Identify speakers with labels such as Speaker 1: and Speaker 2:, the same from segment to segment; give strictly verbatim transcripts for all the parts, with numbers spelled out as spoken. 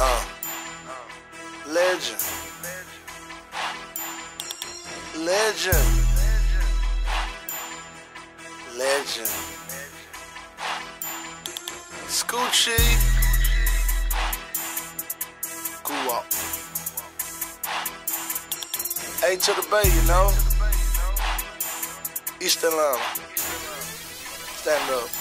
Speaker 1: Uh, legend. Legend. Legend. Scoochie. Goo-wop. A to the Bay, you know. East Atlanta. Stand up.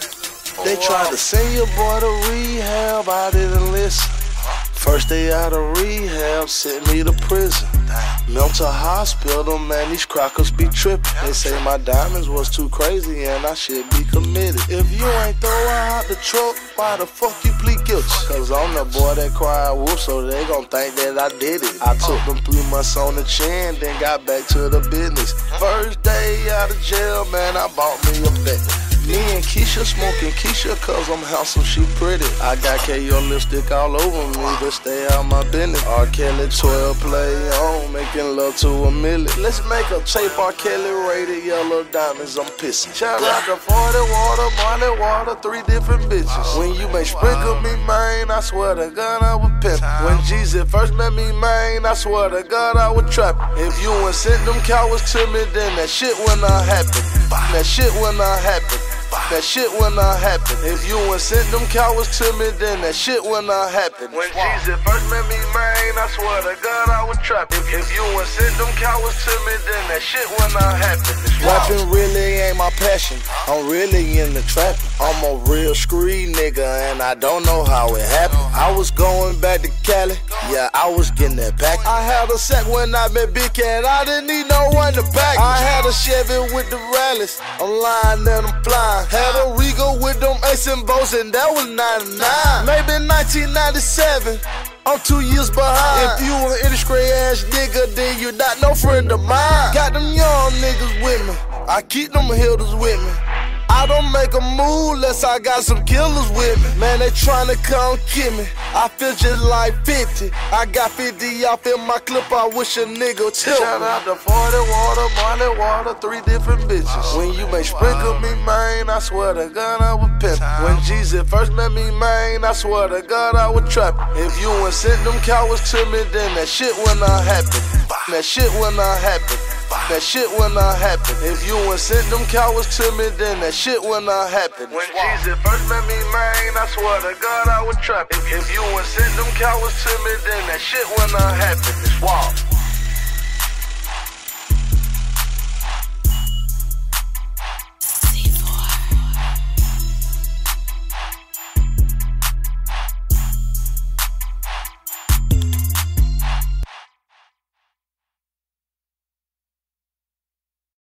Speaker 1: They tried to send your boy to rehab, I didn't listen. First day out of rehab, sent me to prison. Mental hospital, man, these crackers be tripping. They say my diamonds was too crazy and I should be committed. If you ain't throwing out the truck, why the fuck you plead guilty? Cause I'm the boy that cried wolf, so they gon' think that I did it. I took them three months on the chin, then got back to the business. First day out of jail, man, I bought me a Bentley. Me and Keisha smoking Keisha, cause I'm handsome, she pretty. I got K O lipstick all over me, but stay out my business. R. Kelly twelve play on, making love to a million. Let's make a tape, R. Kelly rated yellow diamonds, I'm pissing. Shout out to forty water, money water, three different bitches. When you may sprinkle me, man, I swear to God I was pimpin'. When Jesus first met me, man, I swear to God I was trappin'. If you ain't sent them cowards to me, then that shit will not happen. That shit will not happen. That shit will not happen. If you ain't sent them cowards to me, then that shit will not happen. When Jesus first met me, man, I swear to God I was trapped. If, if you ain't sent them cowards to me, then that shit will not happen. Rapping really ain't my passion. I'm really in the trapping. I'm a real screed nigga, and I don't know how it happened. I was going back to Cali, yeah, I was getting that back. I had a sack when I met Big Cat, I didn't need no one to back. I had a Chevy with the rallies, I'm lying and I'm flying. Had a Regal with them ace and bows, and that was ninety-nine. Maybe nineteen ninety-seven, I'm two years behind. If you an industry ass nigga, then you not no friend of mine. Got them young niggas with me, I keep them hitters with me. I don't make a move unless I got some killers with me. Man, they tryna come kill me. I feel just like fifty. I got fifty off in my clip, I wish a nigga tilt me. Shout out to forty water, money water, three different bitches. When you may sprinkle me, man, I swear to God I was pimpin'. When Jesus first met me, man, I swear to God I was trappin'. If you ain't sent them cowards to me, then that shit will not happen. That shit will not happen. That shit will not happen. If you ain't sent them cowards to me, then that shit will not happen. When Jesus first met me, man, I swear to God I was trapped. If, if you ain't sent them cowards to me, then that shit will not happen. It's wild.